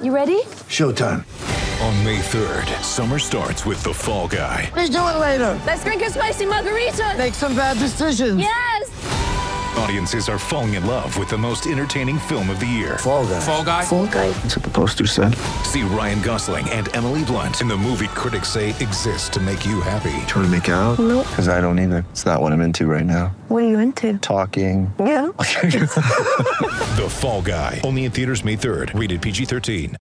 You ready? Showtime. On May 3rd, summer starts with The Fall Guy. Let's do it later. Let's drink a spicy margarita. Make some bad decisions. Yes! Audiences are falling in love with the most entertaining film of the year. Fall Guy. Fall Guy? Fall Guy. That's what the poster said. See Ryan Gosling and Emily Blunt in the movie critics say exists to make you happy. Trying to make it out? Nope. Because I don't either. It's not what I'm into right now. What are you into? Talking. Yeah. The Fall Guy. Only in theaters May 3rd. Rated PG-13.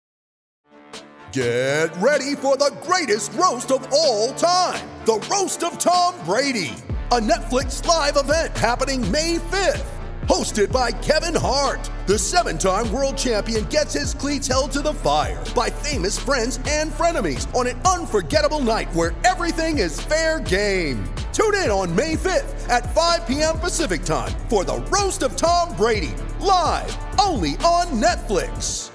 Get ready for the greatest roast of all time. The Roast of Tom Brady. A Netflix live event happening May 5th. Hosted by Kevin Hart. The 7-time world champion gets his cleats held to the fire by famous friends and frenemies on an unforgettable night where everything is fair game. Tune in on May 5th at 5 p.m. Pacific time for the Roast of Tom Brady. Live only on Netflix.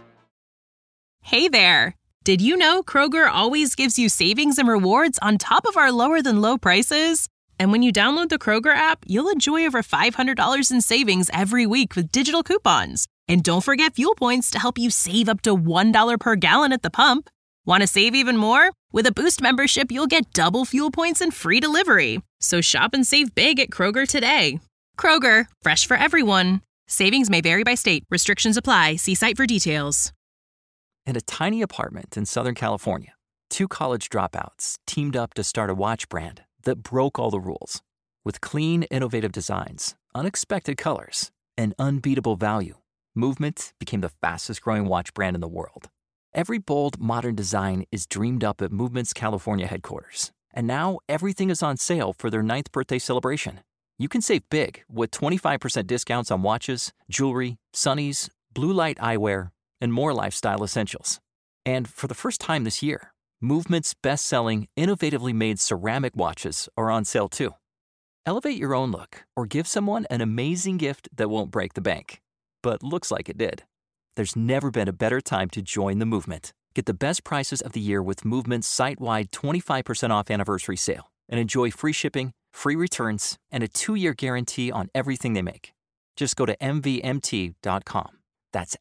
Hey there! Did you know Kroger always gives you savings and rewards on top of our lower-than-low prices? And when you download the Kroger app, you'll enjoy over $500 in savings every week with digital coupons. And don't forget fuel points to help you save up to $1 per gallon at the pump. Want to save even more? With a Boost membership, you'll get double fuel points and free delivery. So shop and save big at Kroger today. Kroger, fresh for everyone. Savings may vary by state. Restrictions apply. See site for details. In a tiny apartment in Southern California, 2 college dropouts teamed up to start a watch brand that broke all the rules. With clean, innovative designs, unexpected colors, and unbeatable value, Movement became the fastest-growing watch brand in the world. Every bold, modern design is dreamed up at Movement's California headquarters. And now everything is on sale for their 9th birthday celebration. You can save big with 25% discounts on watches, jewelry, sunnies, blue light eyewear, and more lifestyle essentials. And for the first time this year, Movement's best-selling, innovatively made ceramic watches are on sale too. Elevate your own look or give someone an amazing gift that won't break the bank, but looks like it did. There's never been a better time to join the movement. Get the best prices of the year with Movement's site-wide 25% off anniversary sale and enjoy free shipping, free returns, and a 2-year guarantee on everything they make. Just go to MVMT.com. That's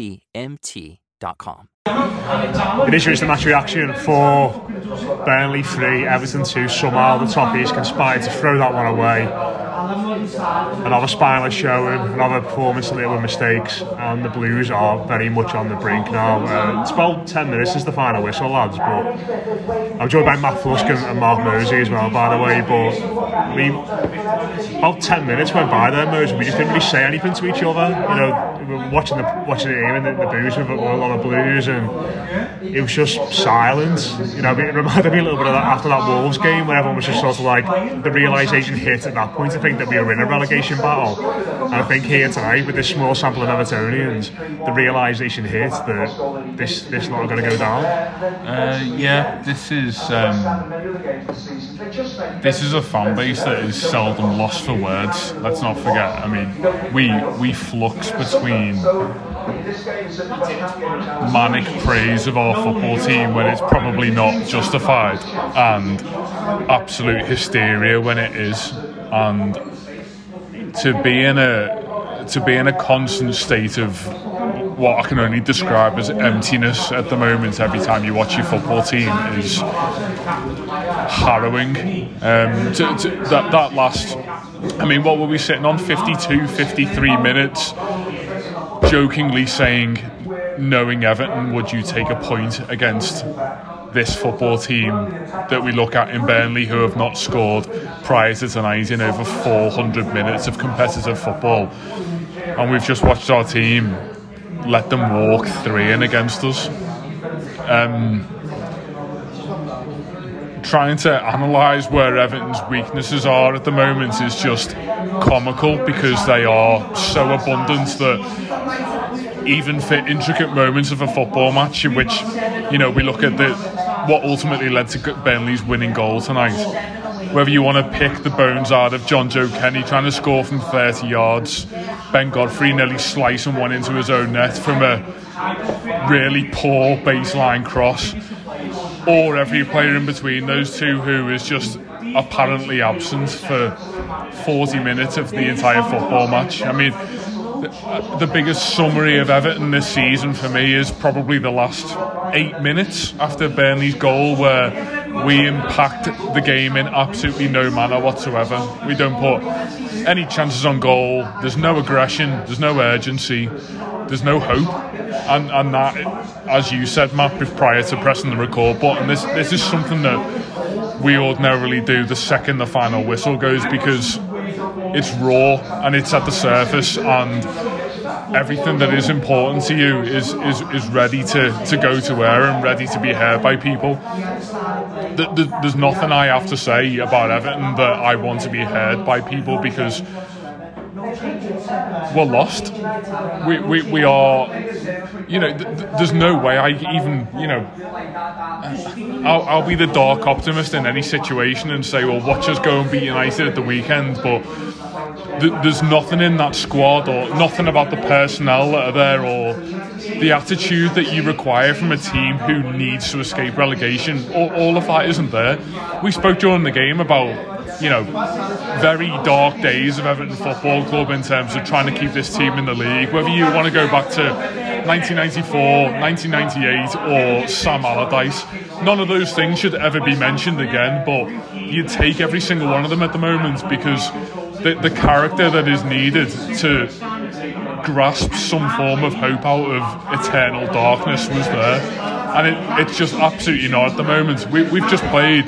MVMT.com. It is just a match reaction for Burnley 3, Everton 2. Somehow the Toffees conspired to throw that one away. Another spineless showing, another performance littered with mistakes, and the Blues are very much on the brink now. It's about 10 minutes since the final whistle, lads, but I'm joined by Matt Flusk and Mark Mosey as well, by the way. But I mean, about 10 minutes went by there, Mosey. We just didn't really say anything to each other. You know, we were watching it here in the booth with a lot of Blues, and it was just silent. You know, it reminded me a little bit of that after that Wolves game, where everyone was just sort of like, the realisation hit at that point, I think, that we were in a relegation battle. And I think here tonight, with this small sample of Evertonians, the realisation hit that this not going to go down. Yeah, this is a fan base that is seldom lost for words. Let's not forget. I mean, we flux between manic praise of our football team when it's probably not justified, and absolute hysteria when it is. And to be in a constant state of what I can only describe as emptiness at the moment every time you watch your football team is harrowing. That last, I mean, what were we sitting on, 52, 53 minutes, jokingly saying, knowing Everton, would you take a point against this football team that we look at in Burnley, who have not scored prior to tonight in over 400 minutes of competitive football? And we've just watched our team let them walk 3 in against us. Trying to analyse where Everton's weaknesses are at the moment is just comical, because they are so abundant that even for intricate moments of a football match in which, you know, we look at what ultimately led to Burnley's winning goal tonight, whether you want to pick the bones out of John Joe Kenny trying to score from 30 yards, Ben Godfrey nearly slicing one into his own net from a really poor baseline cross, or every player in between those two who is just apparently absent for 40 minutes of the entire football match. I mean, the biggest summary of Everton this season for me is probably the last 8 minutes after Burnley's goal, where we impact the game in absolutely no manner whatsoever. We don't put any chances on goal. There's no aggression. There's no urgency. There's no hope. And that, as you said, Matt, prior to pressing the record button, this is something that we ordinarily do the second the final whistle goes, because it's raw and it's at the surface, and everything that is important to you is ready to go to air and ready to be heard by people. There's nothing I have to say about Everton that I want to be heard by people, because we're lost. We are, there's no way I even, I'll be the dark optimist in any situation and say, well, watch us go and beat United at the weekend, but there's nothing in that squad, or nothing about the personnel that are there, or the attitude that you require from a team who needs to escape relegation. All of that isn't there. We spoke during the game about very dark days of Everton Football Club in terms of trying to keep this team in the league. Whether you want to go back to 1994, 1998 or Sam Allardyce, none of those things should ever be mentioned again, but you take every single one of them at the moment, because the character that is needed to grasp some form of hope out of eternal darkness was there, and it's just absolutely not at the moment. We've just played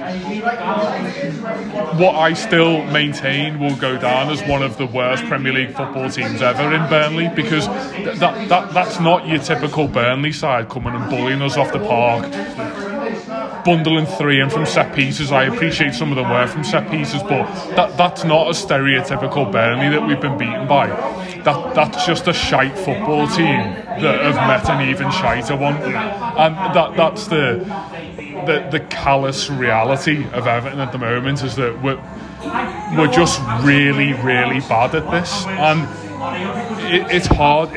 what I still maintain will go down as one of the worst Premier League football teams ever in Burnley, because that's not your typical Burnley side coming and bullying us off the park, bundling 3 in from set pieces. I appreciate some of them were from set pieces, but that's not a stereotypical Burnley that we've been beaten by. That's just a shite football team that have met an even shiter one, and that's the callous reality of Everton at the moment, is that we're just really, really bad at this, and it's hard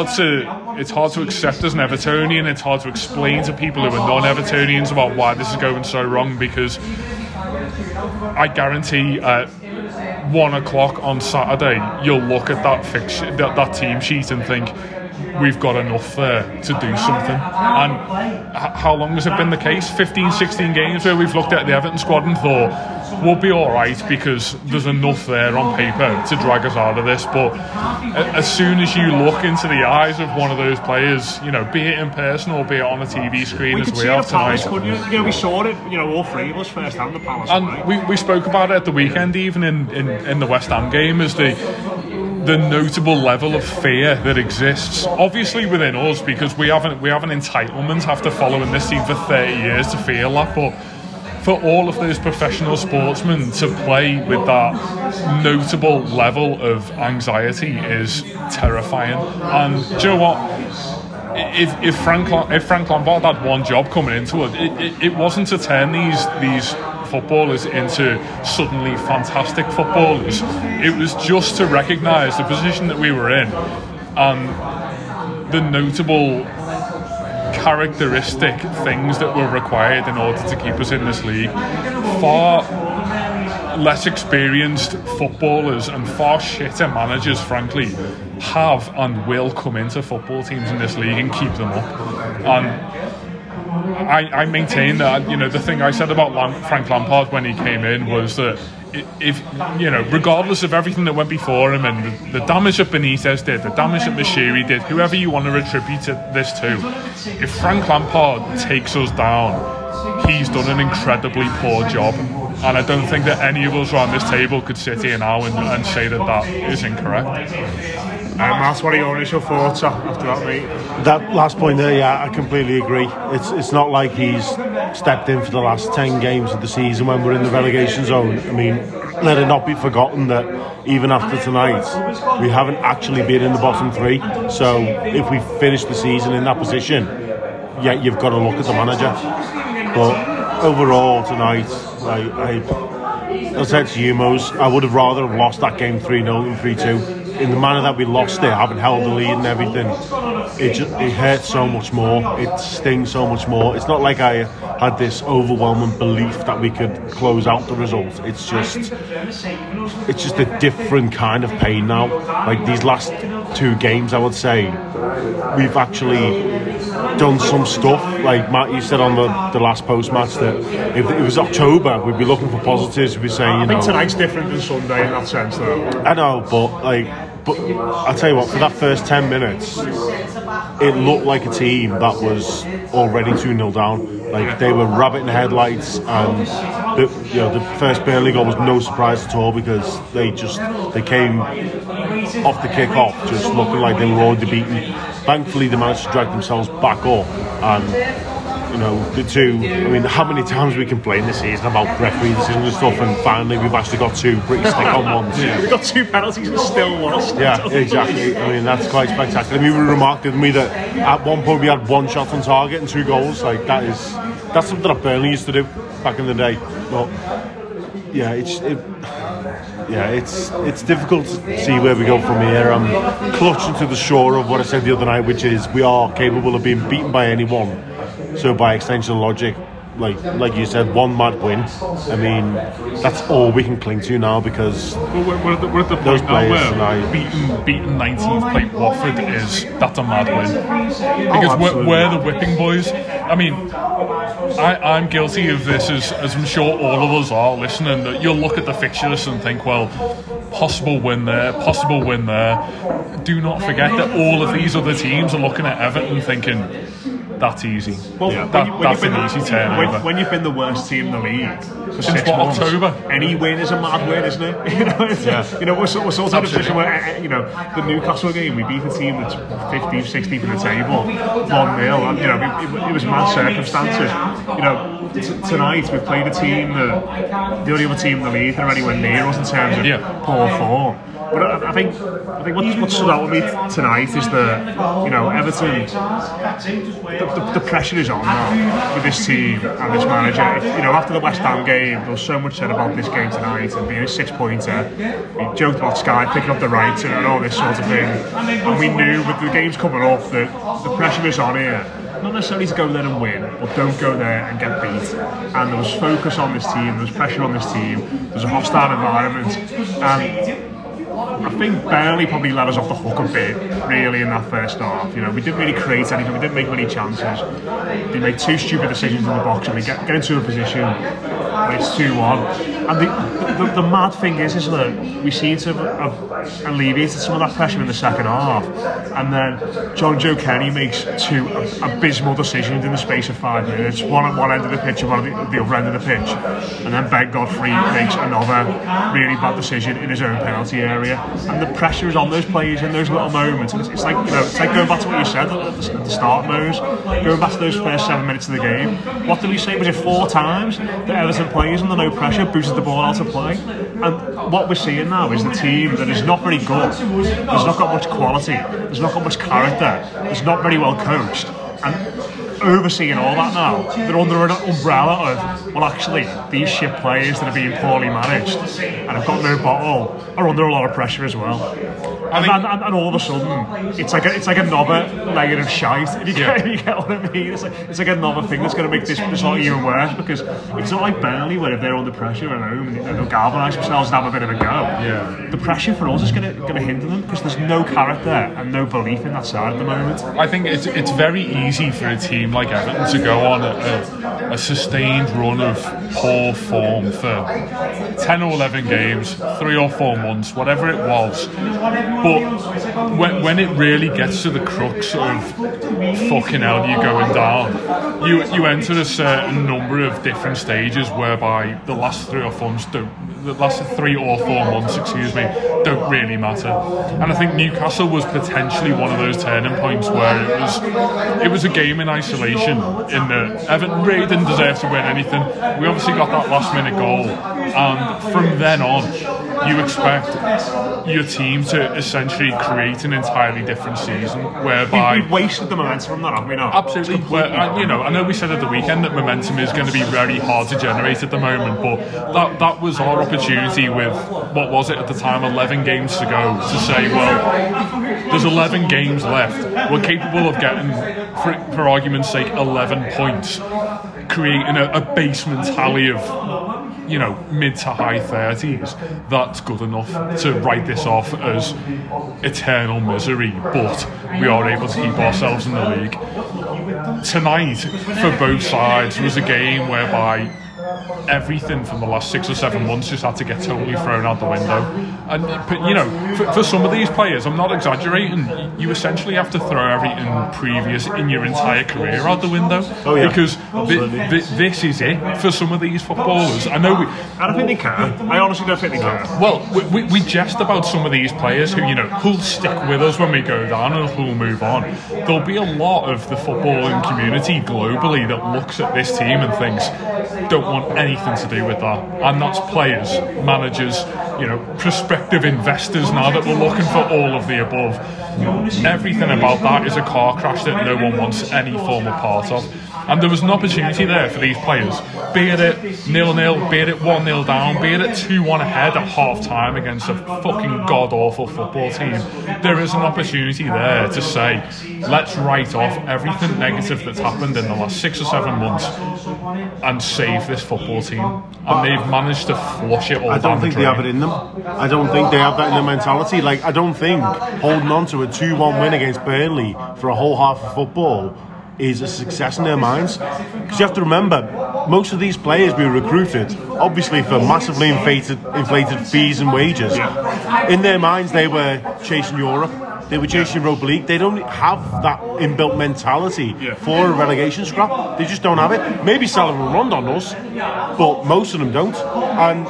to accept as an Evertonian. It's hard to explain to people who are non-Evertonians about why this is going so wrong, because I guarantee at 1 o'clock on Saturday you'll look at that team sheet and think, we've got enough there to do something. And how long has it been the case? 15, 16 games where we've looked at the Everton squad and thought, we'll be alright because there's enough there on paper to drag us out of this. But as soon as you look into the eyes of one of those players, be it in person or be it on a TV screen, as we have tonight, we saw it, all 3 of us first hand, the Palace. And we spoke about it at the weekend, even in the West Ham game, as the notable level of fear that exists, obviously within us, because we have an entitlement after following this team for 30 years to feel that, but for all of those professional sportsmen to play with that notable level of anxiety is terrifying. And do you know what? If Frank Lampard had one job coming into it, it wasn't to turn these footballers into suddenly fantastic footballers. It was just to recognise the position that we were in and the notable characteristic things that were required in order to keep us in this league. Far less experienced footballers and far shitter managers, frankly, have and will come into football teams in this league and keep them up. And I maintain that, the thing I said about Frank Lampard when he came in was that if regardless of everything that went before him and the damage that Benitez did, the damage that Moshiri did, whoever you want to attribute this to, if Frank Lampard takes us down, he's done an incredibly poor job. And I don't think that any of us around this table could sit here now and say that is incorrect. Matt, what are your initial thoughts after that, mate? That last point there, yeah, I completely agree. It's not like he's stepped in for the last 10 games of the season when we're in the relegation zone. I mean, let it not be forgotten that even after tonight, we haven't actually been in the bottom 3. So if we finish the season in that position, yeah, you've got to look at the manager. But overall tonight, I said to you, Mose, I would have rather have lost that game 3-0 than 3-2. In the manner that we lost it, having held the lead and everything, it hurts so much more. It stings so much more. It's not like I had this overwhelming belief that we could close out the result. It's just a different kind of pain now. Like these last 2 games, I would say, we've actually done some stuff. Like Matt, you said on the last post-match that if it was October, we'd be looking for positives. We'd be saying, I think tonight's different than Sunday in that sense, though. I know, but I'll tell you what, for that first 10 minutes, it looked like a team that was already 2-0 down. Like, they were rabbit in the headlights, and the first Burnley goal was no surprise at all, because they came off the kick-off just looking like they were already beaten. Thankfully, they managed to drag themselves back up, and the two, I mean, how many times we complained this season about referee decisions and stuff, and finally we've actually got 2 pretty stick-on ones. We got 2 penalties and still lost. Yeah, exactly. I mean, that's quite spectacular. I mean, we remarked, didn't we, that at one point we had 1 shot on target and 2 goals. Like, that's something that Burnley used to do back in the day. But yeah, it's difficult to see where we go from here. I'm clutching to the shore of what I said the other night, which is we are capable of being beaten by anyone. So by extension of logic, like you said, 1 mad win. I mean, that's all we can cling to now, because we're at the point now where beating 19th plate Watford that's a mad win, because we're the whipping boys. I mean, I'm guilty of this, as I'm sure all of us are listening, that you'll look at the fixture list and think, well, possible win there. Do not forget that all of these other teams are looking at Everton thinking, that's easy. Well, that's an easy turnover. When you've been the worst team in the league for since 6 months, October, any win is a mad win, isn't it? We're sort of in a position where the Newcastle game, we beat a team that's 15th, 16th in the table, 1-0, and it was mad circumstances. Tonight we've played a team that the only other team in the league that are anywhere near us in terms of poor form. But I think what stood out with me tonight is that Everton, the pressure is on now with this team and this manager. After the West Ham game, there was so much said about this game tonight and being a 6-pointer. We joked about Sky picking up the rights and all this sort of thing, and we knew with the games coming up that the pressure is on here. Not necessarily to go there and win, but don't go there and get beat. And there was focus on this team, there was pressure on this team, there was a hostile environment, and I think Burnley probably let us off the hook a bit, really, in that first half. We didn't really create anything, we didn't make many chances. They made 2 stupid decisions in the box, and we get into a position where it's 2-1. And the mad thing is that we seem to have alleviated some of that pressure in the second half, and then John Joe Kenny makes 2 abysmal decisions in the space of 5 minutes, one at one end of the pitch and one at the other end of the pitch, and then Ben Godfrey makes another really bad decision in his own penalty area. And the pressure is on those players in those little moments, and it's like going back to what you said at the start, Mose, going back to those first 7 minutes of the game. What did we say? Was it 4 times that Everton players under no pressure boosted the ball out of play? And what we're seeing now is the team that is not very good, there's not got much quality, there's not got much character, it's not very well coached, and overseeing all that now, they're under an umbrella of, well, actually, these shit players that are being poorly managed and have got no bottle are under a lot of pressure as well. And all of a sudden, it's like another layer of shite. If you get what I mean, it's like another thing that's going to make this lot even worse, because it's not like Burnley where if they're under pressure at home and they'll galvanise themselves and have a bit of a go. Yeah. The pressure for us is going to hinder them, because there's no character and no belief in that side at the moment. I think it's very easy for a team like Everton to go on a sustained run of poor form for 10 or 11 games, 3 or 4 months, whatever it was. But when it really gets to the crux of fucking hell, you going down, you enter a certain number of different stages whereby the last 3 or 4 months don't really matter. And I think Newcastle was potentially one of those turning points where it was a game in isolation, in that Everton really didn't deserve to win anything. We obviously got that last minute goal, and from then on you expect your team to essentially create an entirely different season, whereby we've wasted the momentum from that, haven't we not? Absolutely. I know we said at the weekend that momentum is going to be very hard to generate at the moment, but that was our opportunity with, what was it at the time, 11 games to go, to say, well, there's 11 games left, we're capable of getting, for argument's sake, 11 points, creating a basement tally of mid to high 30s, that's good enough to write this off as eternal misery, but we are able to keep ourselves in the league. Tonight, for both sides, was a game whereby everything from the last 6 or 7 months just had to get totally thrown out the window. And for some of these players, I'm not exaggerating, you essentially have to throw everything previous in your entire career out the window. Oh, yeah. Because this is it for some of these footballers. I know I don't think they can. I honestly don't think they can. Well, we jest about some of these players who'll stick with us when we go down and who'll move on. There'll be a lot of the footballing community globally that looks at this team and thinks, don't want anything to do with that. And that's players, managers, prospective investors now that we're looking for all of the above. Everything about that is a car crash that no one wants any form of part of. And there was an opportunity there for these players, be it at 0-0, be it at 1-0 down, be it at 2-1 ahead at half time against a fucking god-awful football team. There is an opportunity there to say, let's write off everything negative that's happened in the last 6 or 7 months and save this football team. And they've managed to flush it all down the drain. I don't think they have it in them. I don't think they have that in their mentality. Like, I don't think holding on to a 2-1 win against Burnley for a whole half of football is a success in their minds. Because you have to remember, most of these players we recruited, obviously for massively inflated fees and wages, in their minds they were chasing Europe, they were chasing Europa League. They don't have that inbuilt mentality for a relegation scrap. They just don't have it. Maybe Salah and Rondon does, but most of them don't. And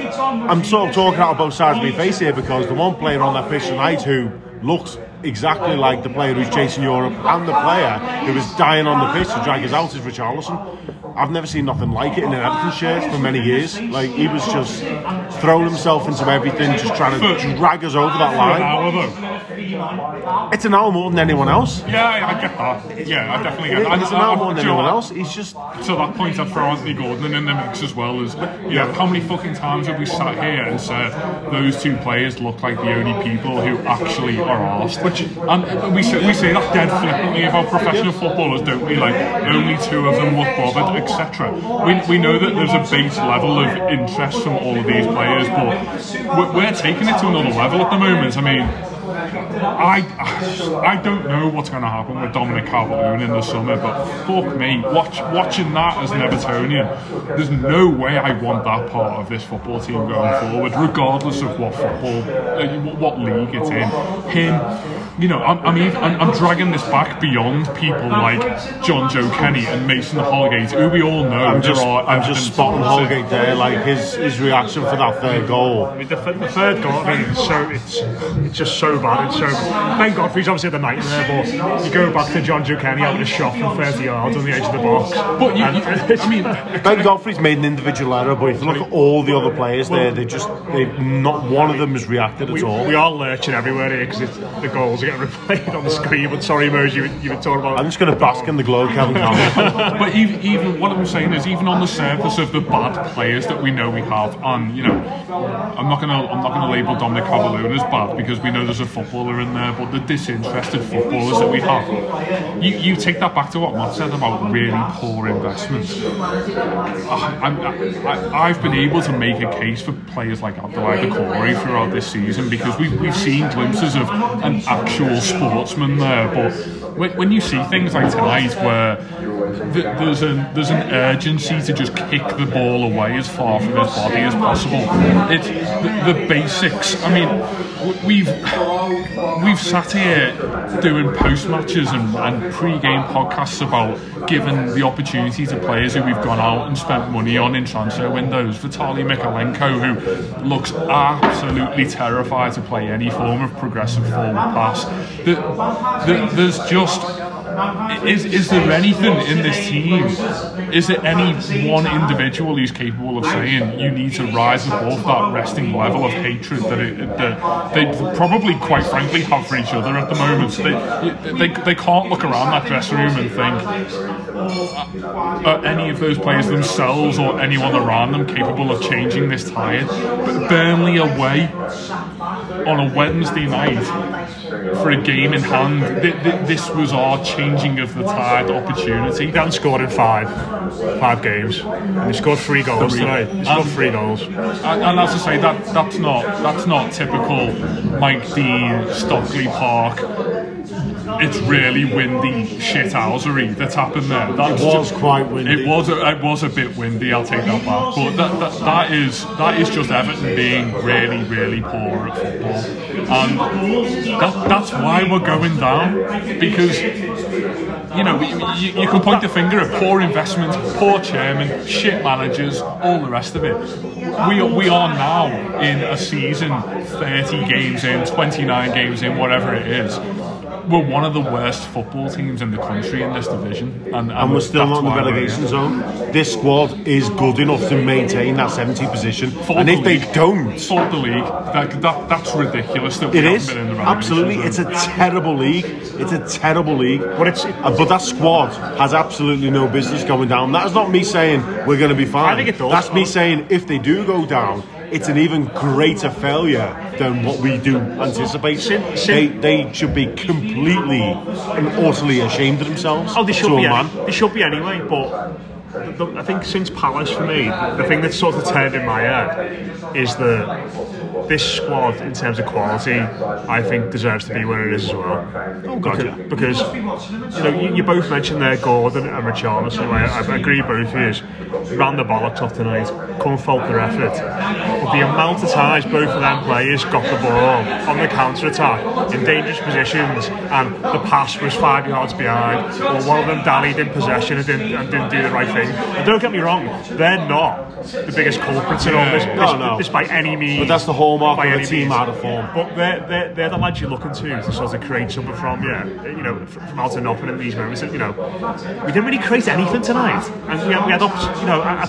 I'm sort of talking out of both sides of my face here, because the one player on that pitch tonight who looks exactly like the player who's chasing Europe and the player who was dying on the pitch to drag us out is Richarlison. I've never seen nothing like it in an Everton shirt for many years. Like, he was just throwing himself into everything, just trying to drag us over that line. For an hour, though. It's an hour more than anyone else. Yeah, I get that. Yeah, I definitely get that. It's an hour more than anyone else. He's just... To that point, I'd throw Anthony Gordon in the mix as well. As how many fucking times have we sat here and said those two players look like the only people who actually are arsed? And we say that dead flippantly about professional footballers, don't we? Like, only two of them look bothered, etc. We know that there's a base level of interest from all of these players, but we're taking it to another level at the moment. I mean, I don't know what's going to happen with Dominic Calvert-Lewin in the summer, but fuck me, watching that as an Evertonian, there's no way I want that part of this football team going forward, regardless of what what league it's in. I'm dragging this back beyond people like John Joe Kenny and Mason Holgate, who we all know. I'm just spotting Holgate there, like his reaction for that third goal. I mean, the third goal, I mean, it's just so bad. It's so bad. Ben Godfrey's obviously at the night there, but you go back to John Joe Kenny having a shot from 30 yards on the edge of the box. But Ben Godfrey's made an individual error, but if you look at all the other players there, not one of them has reacted at all. We are lurching everywhere here because the goals are getting replayed on the screen. But sorry, Moj, you were talking about. I'm just going to bask in the glow, Kevin Campbell. But even what I'm saying is, even on the surface of the bad players that we know we have, and I'm not gonna label Dominic Calvert-Lewin as bad because we know there's a footballer in there, but the disinterested footballers that we have, you take that back to what Matt said about really poor investments. I've been able to make a case for players like Abdoulaye Doucouré throughout this season because we've seen glimpses of an actual sportsman there, but when you see things like tonight where there's an urgency to just kick the ball away as far from his body as possible, it's the basics. I mean, we've sat here doing post matches and pre-game podcasts about giving the opportunity to players who we've gone out and spent money on in transfer windows. Vitaly Mykolenko, who looks absolutely terrified to play any form of progressive forward pass. There's just... Is there anything in this team? Is there any one individual who's capable of saying you need to rise above that resting level of hatred that they probably, quite frankly, have for each other at the moment? They can't look around that dressing room and think, are any of those players themselves or anyone around them capable of changing this tide? But Burnley away, on a Wednesday night for a game in hand. This was our changing of the tide opportunity. He hadn't scored in five games, and he scored 3 goals tonight. He scored 3 goals. And as I say, that's not typical Mike Dean, Stockley Park. It's really windy shithousery that's happened there. It was quite windy. It was a bit windy. I'll take that back. But that is just Everton being really, really poor at football, and that's why we're going down. Because you can point the finger at poor investment, poor chairman, shit managers, all the rest of it. We are now in a season 30 games in, 29 games in, whatever it is. We're one of the worst football teams in the country in this division, and we're still not in the relegation zone. This squad is good enough to maintain that 70th position, and if they don't, for the league, that's ridiculous. That it is been in the relegation absolutely. zone. It's a terrible league. It's a terrible league. But that squad has absolutely no business going down. That is not me saying we're going to be fine. I think it does. That's me saying if they do go down, it's an even greater failure than what we do anticipate. They should be completely and utterly ashamed of themselves. Oh, they should be. They should be anyway. But I think since Palace, for me, the thing that's sort of turned in my head is that this squad, in terms of quality, I think deserves to be where it is as well. Oh God, because you both mentioned there Gordon and Richarlison. I agree, both of you ran the bollocks off tonight, couldn't fault their effort. But the amount of times both of them players got the ball on the counter attack in dangerous positions, and the pass was 5 yards behind, or one of them dallied in possession and didn't do the right thing. And don't get me wrong, they're not the biggest culprits in all this by any means. But that's the hallmark of a team out of form. But they're the lads you're looking to sort of create something from, from out of nothing in these moments. We didn't really create anything tonight, and we had a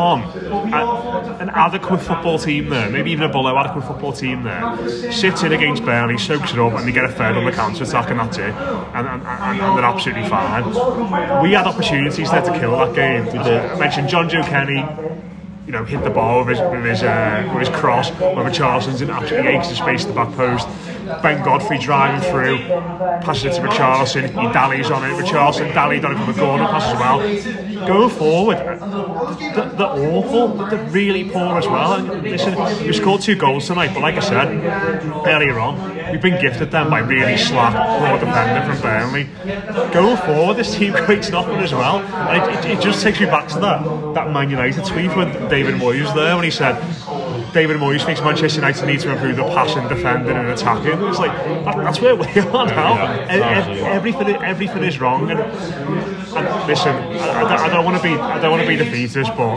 2-1, an adequate football team there, maybe even a below adequate football team there, sits in against Burnley, soaks it up, and they get a third on the counter attack, and that's it, and they're absolutely fine. We had opportunities there to kill that game. I mentioned John Joe Kenny. Hit the ball with his cross, where Richarlison's in absolutely aches of space at the back post. Ben Godfrey driving through, passes it to Richarlison, he dallies on it. Richarlison dallied on it from a corner pass as well. Going forward, they're awful, they're really poor as well. And listen, we scored 2 goals tonight, but like I said earlier on, we've been gifted them by really slack, poor defender from Burnley. Going forward, this team creates nothing as well. And it just takes me back to that Man United tweet when David Moyes was there, when he said David Moyes thinks Manchester United need to improve the passing, defending and attacking. It's like, that's where we are now. Everything is wrong. And listen, I don't want to be defeatist, but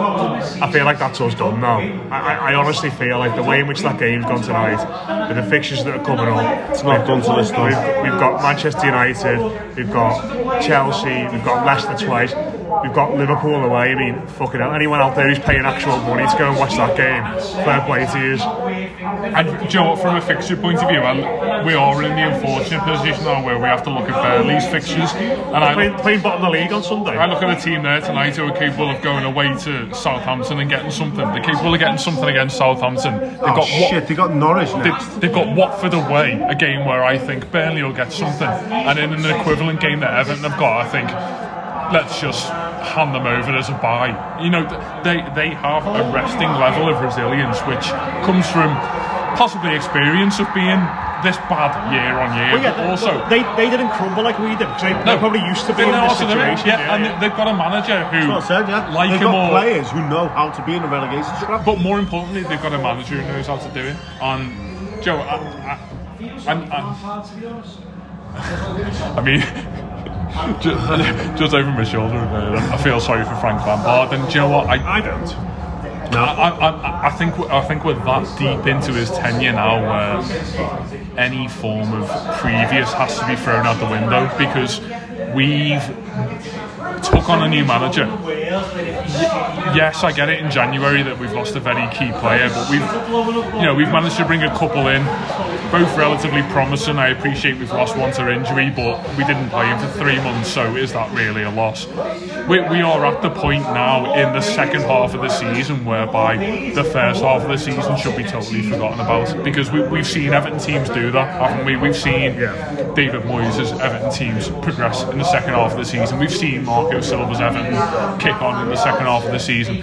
I feel like that's us done now. I honestly feel like the way in which that game's gone tonight, with the fixtures that are coming up, it's not done to this time. We've got Manchester United, we've got Chelsea, we've got Leicester twice, we've got Liverpool away. I mean, fucking hell, anyone out there who's paying actual money to go and watch that game, fair play to you. And do you know what, from a fixture point of view, we are in the unfortunate position now where we have to look at Burnley's fixtures. And playing bottom of the league on Sunday. I look at a team there tonight who are capable of going away to Southampton and getting something. They're capable of getting something against Southampton. They got Norwich next. They've got Watford away, a game where I think Burnley will get something. And in an equivalent game that Everton have got, I think, let's just hand them over as a bye. They have a resting level of resilience which comes from possibly experience of being this bad year on year. Well, but also they didn't crumble like we did, because they're probably used to being in this situation. And they've got a manager who, they've got players who know how to be in a relegation scrap. But more importantly, they've got a manager who knows how to do it. And Joe, I mean, just over my shoulder, I feel sorry for Frank Lampard. And do you know what? I don't. No, I think we're that deep into his tenure now where any form of previous has to be thrown out the window, because we've took on a new manager. Yes, I get it in January that we've lost a very key player, but we've managed to bring a couple in. both relatively promising. I appreciate we've lost one to injury, but we didn't play him for 3 months, so is that really a loss? We are at the point now in the second half of the season whereby the first half of the season should be totally forgotten about, because we've seen Everton teams do that, haven't we? We've seen David Moyes' Everton teams progress in the second half of the season. We've seen Marco Silva's Everton kick on in the second half of the season.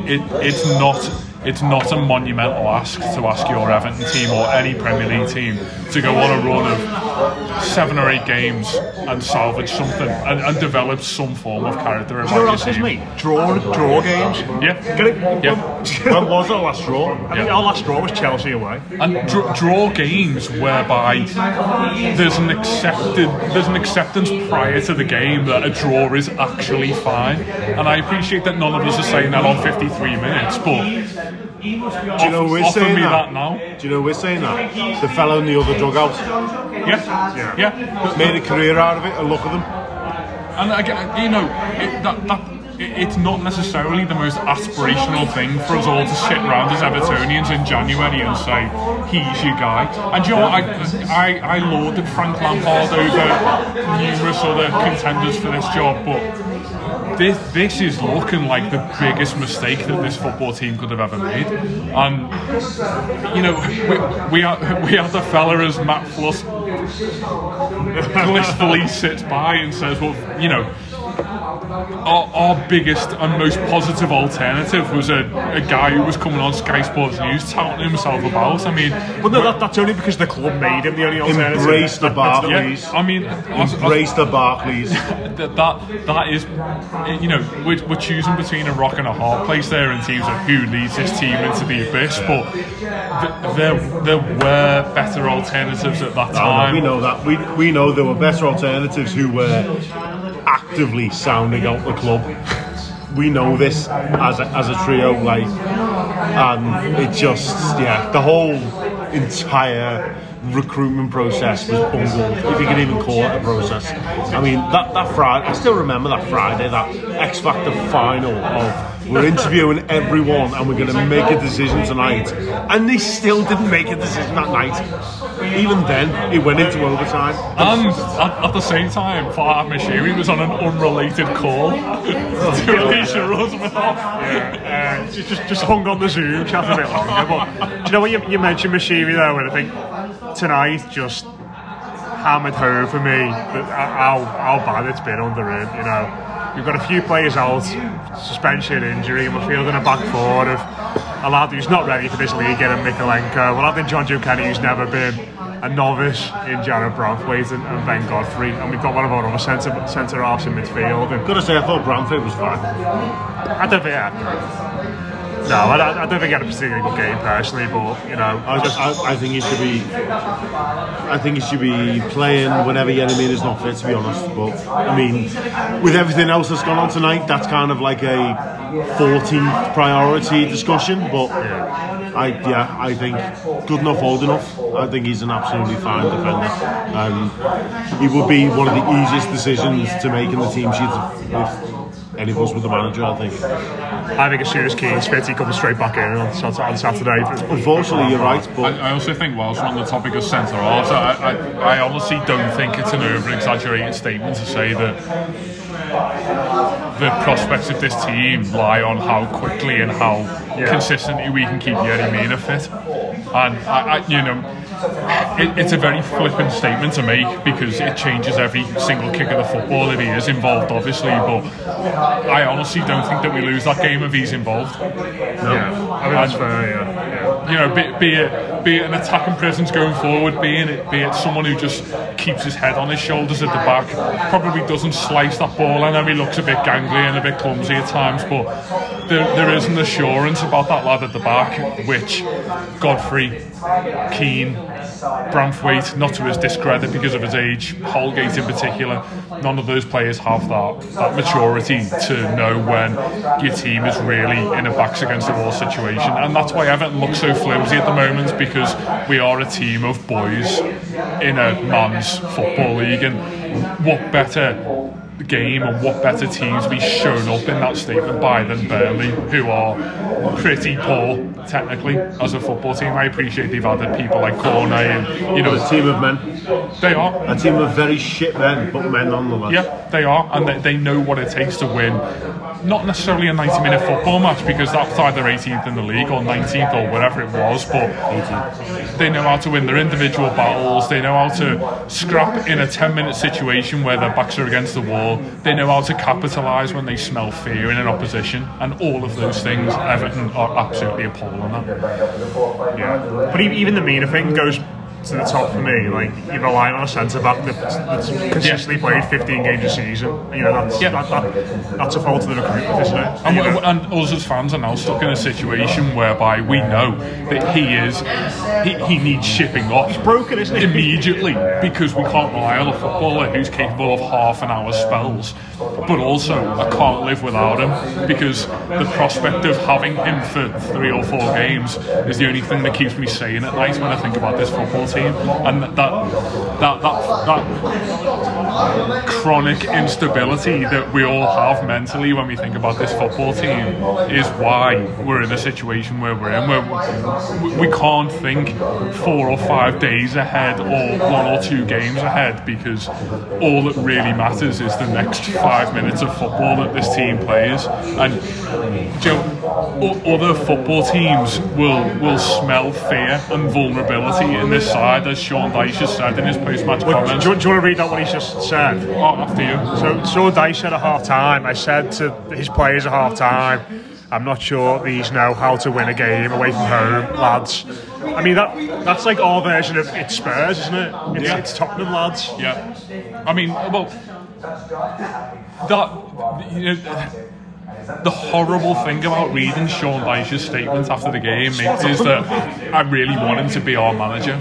It's not a monumental ask to ask your Everton team or any Premier League team to go on a run of 7 or 8 games and salvage something and develop some form of character. Do you know what else is me? Draw games. Yeah. Get it? Yeah. When was our last draw? I mean, our last draw was Chelsea away. And draw games whereby there's an acceptance prior to the game that a draw is actually fine. And I appreciate that none of us are saying that on 53 minutes, but do you know we're saying that? Now? Do you know we're saying that? The fellow in the other dugout. Yeah. Made a career out of it, and look at them. And again, you know, it's not necessarily the most aspirational thing for us all to sit around as Evertonians in January and say, he's your guy. And you know what, I lauded Frank Lampard over numerous other contenders for this job, but this is looking like the biggest mistake that this football team could have ever made. And you know, we had the fella as Matt Fluss blissfully sits by and says, well, you know, our biggest and most positive alternative was a guy who was coming on Sky Sports News touting himself about. I mean, but no, that's only because the club made him the only alternative. Embrace the Barclays. Yeah, I mean, embrace the Barclays. That is, you know, we're choosing between a rock and a hard place there in terms of who leads this team into the abyss. But there were better alternatives at that time. We know that. We know there were better alternatives who were actively sounding out the club. We know this as a trio, like, and it just, the whole entire recruitment process was bungled, if you can even call it a process. I mean, that Friday, I still remember that Friday, that X Factor final of, we're interviewing everyone and we're going to make a decision tonight, and they still didn't make a decision that night. Even then, it went into overtime. And at the same time, Farhad Moshiri was on an unrelated call to Alicia Rosenberg. Just hung on the Zoom, chatting a bit longer. But do you know what you mentioned Moshiri though, and I think tonight just hammered home for me how bad it's been under him. You know, we've got a few players out, suspension, injury, and we're fielding a back four of a lad who's not ready for this league, getting Mikolenko. We'll have then John Joe Kenny, who's never been a novice in Jared Branthwaite and Ben Godfrey, and we've got one of our other centre halves in midfield. And I've got to say, I thought Branthwaite was fine. I don't think. I don't think he had a particularly good game personally, but you know, I think he should be. I think he should be playing whenever Yeremina is not fit, to be honest. But I mean, with everything else that's gone on tonight, that's kind of like a 14th priority discussion. But I think good enough, old enough. I think he's an absolutely fine defender, and he would be one of the easiest decisions to make in the team sheet if any of us were the manager. I think as soon as Keane's fit, he comes straight back in on Saturday. Unfortunately, you're right, but I also think, whilst we're on the topic of centre halves, I honestly don't think it's an over-exaggerated statement to say that the prospects of this team lie on how quickly and how consistently we can keep Yeremina fit. And you know, it's a very flippant statement to make because it changes every single kick of the football if he is involved, obviously. But I honestly don't think that we lose that game if he's involved. No, I mean that's fair. You know, be it an attacking presence going forward, be it someone who just keeps his head on his shoulders at the back, probably doesn't slice that ball. I know he looks a bit gangly and a bit clumsy at times, but there is an assurance about that lad at the back, which Godfrey, Keane, Branthwaite, not to his discredit because of his age, Holgate in particular, none of those players have that maturity to know when your team is really in a backs against the wall situation. And that's why Everton looks so flimsy at the moment, because we are a team of boys in a man's football league. And what better game, and what better team to be shown up in that statement by than Burnley, who are pretty poor technically as a football team. I appreciate they've added people like Cornet and, you know, a team of men. They are a team of very shit men, but men nonetheless. Yeah, they are, and they know what it takes to win. Not necessarily a 90-minute football match, because that's either 18th in the league or 19th or whatever it was, but 18th. They know how to win their individual battles. They know how to scrap in a 10-minute situation where their backs are against the wall. They know how to capitalise when they smell fear in an opposition, and all of those things Everton are absolutely appalling at. Yeah, but even the Mina thing goes to the top for me. Like, you're relying on a centre back that's consistently played 15 games a season. You know, that's a fault of the recruitment, isn't it? And us as fans are now stuck in a situation whereby we know that he needs shipping off. He's broken, isn't he? Immediately, because we can't rely on a footballer who's capable of half an hour spells. But also, I can't live without him, because the prospect of having him for 3 or 4 games is the only thing that keeps me sane at night when I think about this football team. And that chronic instability that we all have mentally when we think about this football team is why we're in the situation where we're in, where we can't think 4 or 5 days ahead or 1 or 2 games ahead, because all that really matters is the next 5 minutes of football that this team plays. And other football teams will smell fear and vulnerability in this side, as Sean Dyche has said in his post-match comments. Do you want to read out what he's just said? After you. So Sean Dyche said at half-time, I said to his players at half-time, I'm not sure these know how to win a game away from home, lads. I mean, that's like our version of it's Spurs, isn't it? It's Tottenham, lads. Yeah. I mean, well, that, you know, the horrible thing about reading Sean Dyche's statement after the game is that I really want him to be our manager.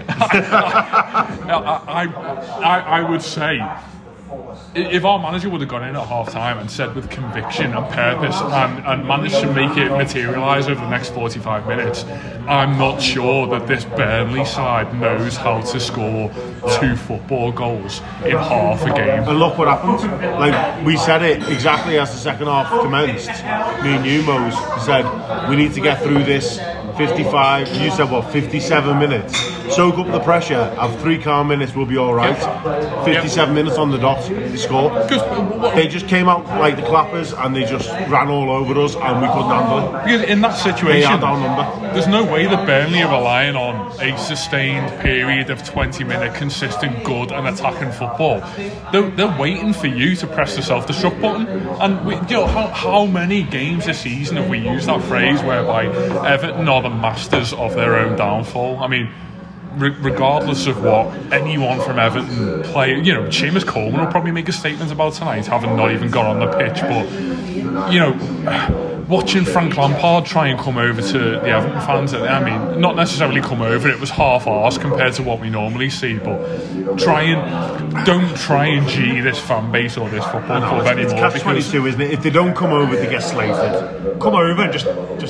I would say, if our manager would have gone in at half-time and said with conviction and purpose and managed to make it materialise over the next 45 minutes, I'm not sure that this Burnley side knows how to score 2 football goals in half a game. And look what happened. Like, we said it exactly as the second half commenced. Me and you, Mose, said we need to get through this 55, you said what, 57 minutes. Soak up the pressure, have 3 calm minutes, we'll be alright. 57 minutes on the dot, they score. They just came out like the clappers and they just ran all over us and we couldn't handle it. Because in that situation, our number. There's no way that Burnley are relying on a sustained period of 20-minute consistent good and attacking football. They're waiting for you to press the self-destruct button. And how many games this season have we used that phrase whereby Everton are the masters of their own downfall? I mean, regardless of what anyone from Everton play, you know, Seamus Coleman will probably make a statement about tonight, having not even got on the pitch, but, you know, watching Frank Lampard try and come over to the Everton fans, I mean, not necessarily come over, it was half-arsed compared to what we normally see, but don't try and G this fan base or this football club anymore. It's catch-22, isn't it? If they don't come over, they get slated. Come over and just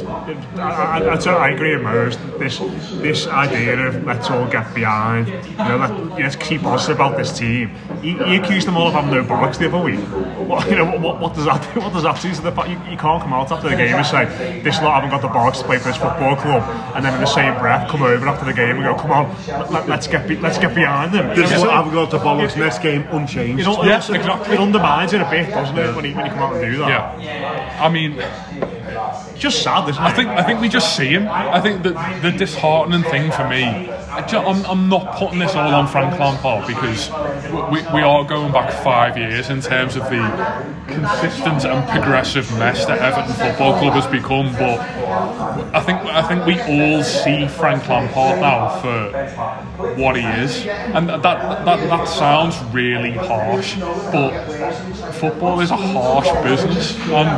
I agree with Mose. This idea of let's all get behind, let's keep positive about this team. He accused them all of having no bollocks the other week. What does that do? What does that do to the fact you can't come out after the game and say this lot haven't got the bollocks to play for this football club, and then in the same breath come over after the game and go, come on, let's get behind them. This lot haven't got the bollocks. Next game unchanged. Exactly. It undermines it a bit, doesn't it, when you come out and do that? Yeah. I mean, it's just sad, isn't it? I think we just see him. I think that the disheartening thing for me, I'm not putting this all on Frank Lampard, because we are going back 5 years in terms of the consistent and progressive mess that Everton Football Club has become. But I think we all see Frank Lampard now for what he is, and that sounds really harsh, but football is a harsh business, and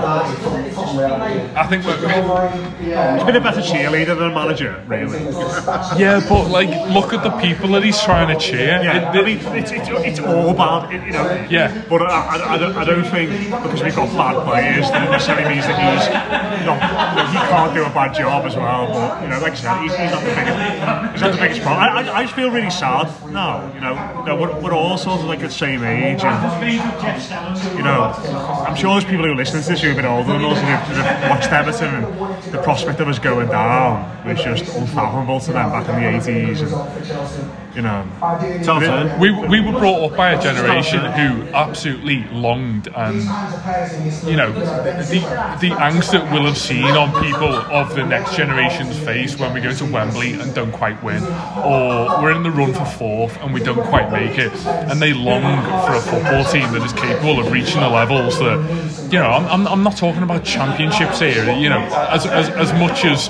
I think he's been a better cheerleader than a manager, really. Yeah, but like, like, look at the people that he's trying to cheer. Yeah, I mean, it's all bad, you know. Yeah. But I don't think because we've got bad players that necessarily means that he can't do a bad job as well. But, you know, like I said, he's not the biggest problem. I just feel really sad now, you know. We're all sort of like the same age, and, you know, I'm sure there's people who are listening to this who are a bit older than us and have watched Everton, and the prospect of us going down was just unfathomable to them back in the 80s, and, you know, we were brought up by a generation who absolutely longed, and, you know, the angst that we'll have seen on people of the next generation's face when we go to Wembley and don't quite win, or we're in the run for fourth and we don't quite make it, and they long for a football team that is capable of reaching the levels that, you know, I'm not talking about championships here, you know, as much as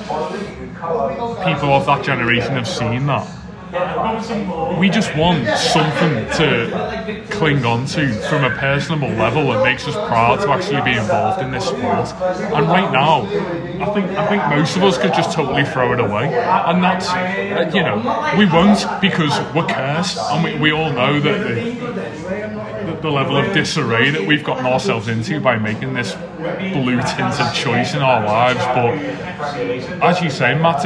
people of that generation have seen that. We just want something to cling on to from a personal level that makes us proud to actually be involved in this sport. And right now, I think most of us could just totally throw it away. And that's, you know, we won't, because we're cursed, and we all know that the level of disarray that we've gotten ourselves into by making this blue tinted choice in our lives. But as you say, Matt,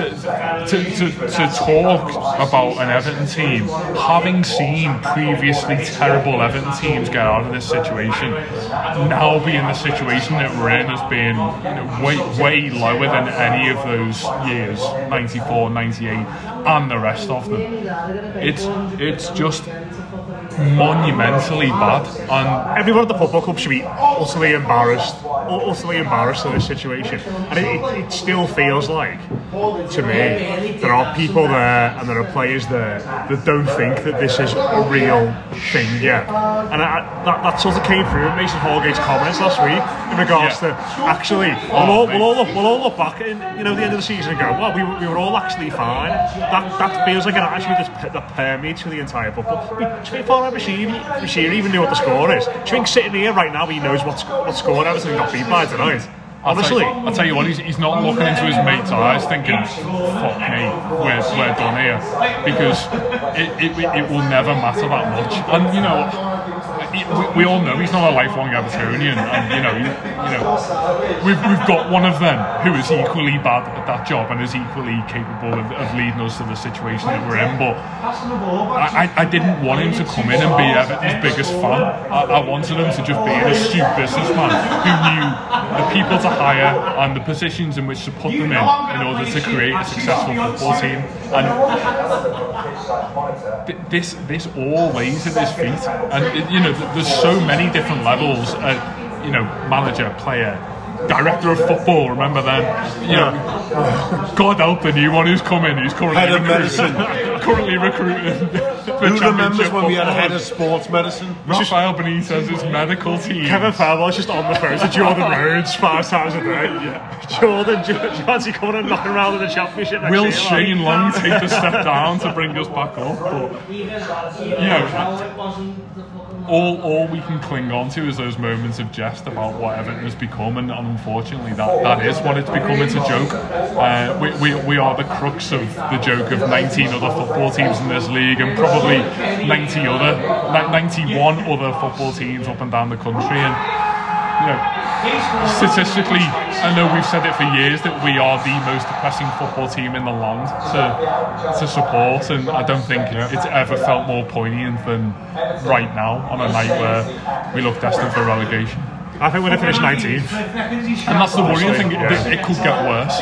to talk about an Everton team, having seen previously terrible Everton teams get out of this situation, now be in the situation that we're in as being, you know, way lower than any of those years, 94, 98, and the rest of them. It's just monumentally bad, and everyone at the football club should be utterly embarrassed of this situation. And it still feels like, to me, there are people there and there are players there that don't think that this is a real thing yet. And that sort of came through in Mason Holgate's comments last week in regards to, actually, we'll all look back at, you know, the end of the season and go, well, we were all actually fine. That feels like an attitude that permeates through the entire football. Do you think Bashir even knew what the score is? Do you think sitting here right now he knows what score Everton got beat by tonight? Honestly, I'll tell you what, he's not looking into his mate's eyes thinking, fuck me, we're done here, because it will never matter that much. And, you know, we all know he's not a lifelong Evertonian, and, you know, we've got one of them who is equally bad at that job and is equally capable of leading us to the situation that we're in. But I didn't want him to come in and be Everton's biggest fan. I wanted him to just be an astute businessman who knew the people to hire and the positions in which to put them in order to create a successful football team. And this all lays at his feet, and you know, there's so many different levels, you know, manager, player, director of football, remember them, you know, God help the new one who's coming, who's currently recruiting who remembers when we had a head of sports medicine? Rafael Benitez's medical team. Kevin Farwell's just on the phone to Jordan Rhodes 5 times a day. Jordan, fancy coming and knocking around in the championship next Will year, Shane Long take a step down to bring us back up? But, you know, all we can cling on to is those moments of jest about what Everton has become, and unfortunately that is what it's become. It's a joke. We are the crux of the joke of 19 other football teams in this league, and probably 91 other football teams up and down the country. And, you know, statistically, I know we've said it for years that we are the most depressing football team in the land to support, and I don't think it's ever felt more poignant than right now on a night where we look destined for relegation. I think we're going to finish 19th. And that's the worrying thing, it could get worse.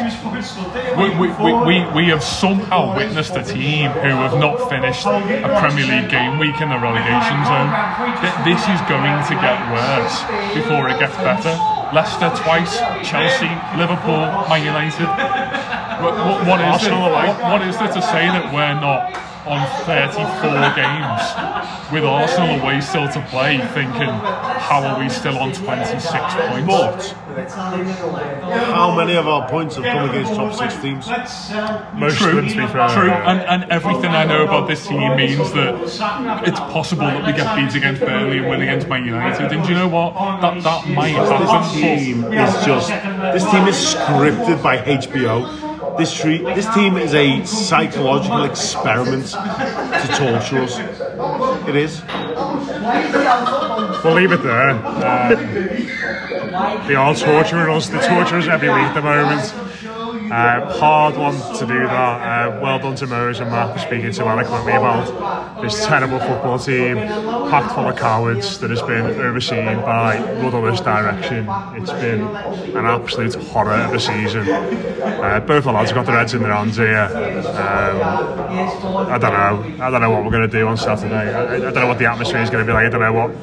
We have somehow witnessed a team who have not finished a Premier League game week in the relegation zone. This is going to get worse before it gets better. Leicester twice, Chelsea, Liverpool, Man United. What is there to say that we're not on 34 games with Arsenal away still to play, thinking, how are we still on 26 points? But how many of our points have come against top 6 teams? Most of them, to be fair. True, and everything I know about this team means that it's possible that we get beat against Burnley and win against Man United. And do you know what? That might happen. This team is scripted by HBO. This team is a psychological experiment to torture us. It is. We'll leave it there. They are torturing us. They torture us every week at the moment. Hard one to do that. Well done to Mose and Matt for speaking so eloquently about this terrible football team, packed full of cowards that has been overseen by rudderless direction. It's been an absolute horror of a season. Both the lads have got their heads in their hands here. I don't know what we're going to do on Saturday. I don't know what the atmosphere is going to be like. I don't know what.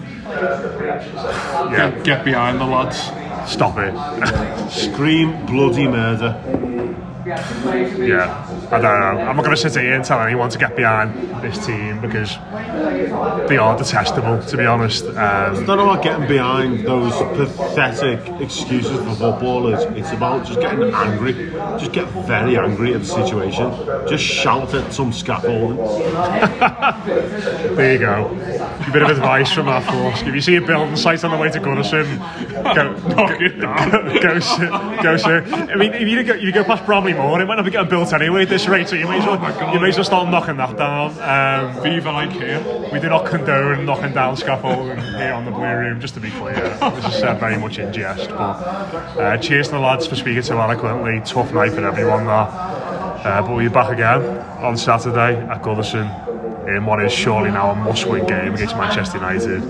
Yeah, get behind the lads. Stop it. Scream bloody murder. Yeah, I don't know. I'm not going to sit here and tell anyone to get behind this team because they are detestable, to be honest. It's not about getting behind those pathetic excuses for footballers. It's about just getting angry. Just get very angry at the situation. Just shout at some scaffolding. There you go. A bit of advice from our force. If you see a building site on the way to Goodison, knock it down. Go, sir. I mean, if you go past Bromley Moor, it might not be getting built anyway at this rate, so you may as well start knocking that down. Viva IKEA. We do not condone knocking down scaffolding here on the Blue Room, just to be clear. This is said very much in jest, but cheers to the lads for speaking so eloquently. Tough night for everyone there. But we'll be back again on Saturday at Goodison in what is surely now a must-win game against Manchester United.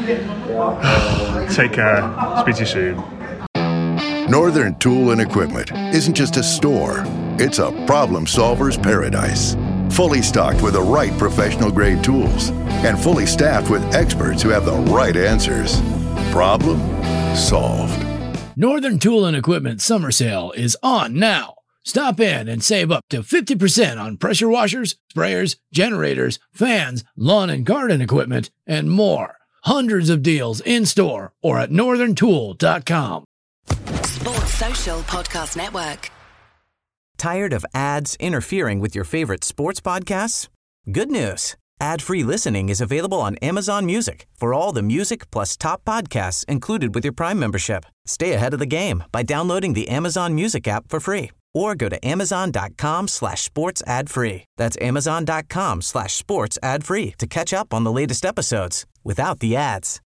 Take care. Speak to you soon. Northern Tool and Equipment isn't just a store, it's a problem solver's paradise. Fully stocked with the right professional grade tools and fully staffed with experts who have the right answers. Problem solved. Northern Tool and Equipment summer sale is on now. Stop in and save up to 50% on pressure washers, sprayers, generators, fans, lawn and garden equipment, and more. Hundreds of deals in store or at northerntool.com. Sports Social Podcast Network. Tired of ads interfering with your favorite sports podcasts? Good news. Ad-free listening is available on Amazon Music for all the music plus top podcasts included with your Prime membership. Stay ahead of the game by downloading the Amazon Music app for free or go to amazon.com/sports ad free. That's amazon.com/sports ad free to catch up on the latest episodes without the ads.